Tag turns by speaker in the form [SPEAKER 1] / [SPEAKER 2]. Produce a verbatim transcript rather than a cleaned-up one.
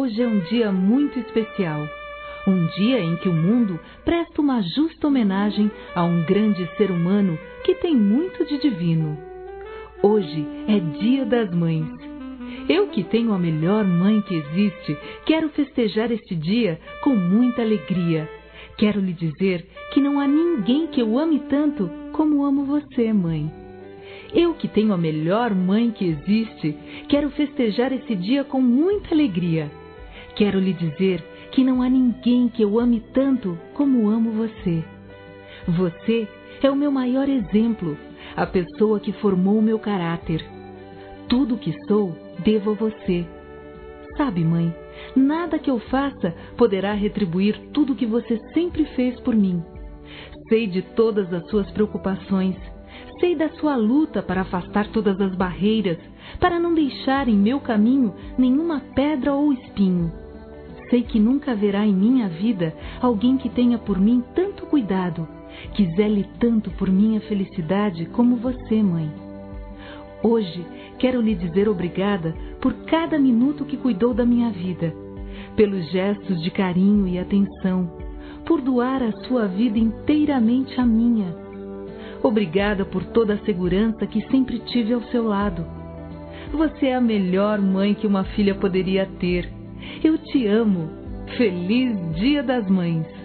[SPEAKER 1] Hoje é um dia muito especial. Um dia em que o mundo presta uma justa homenagem a um grande ser humano que tem muito de divino. Hoje é Dia das Mães. Eu, que tenho a melhor mãe que existe, quero festejar este dia com muita alegria. Quero lhe dizer que não há ninguém que eu ame tanto como amo você, mãe. Eu, que tenho a melhor mãe que existe, quero festejar esse dia com muita alegria. Quero lhe dizer que não há ninguém que eu ame tanto como amo você. Você é o meu maior exemplo, a pessoa que formou o meu caráter. Tudo que sou, devo a você. Sabe, mãe, nada que eu faça poderá retribuir tudo que você sempre fez por mim. Sei de todas as suas preocupações. Sei da sua luta para afastar todas as barreiras, para não deixar em meu caminho nenhuma pedra ou espinho. Sei que nunca haverá em minha vida alguém que tenha por mim tanto cuidado, que zele tanto por minha felicidade como você, mãe. Hoje quero lhe dizer obrigada por cada minuto que cuidou da minha vida, pelos gestos de carinho e atenção, por doar a sua vida inteiramente à minha. Obrigada por toda a segurança que sempre tive ao seu lado. Você é a melhor mãe que uma filha poderia ter. Eu te amo. Feliz Dia das Mães!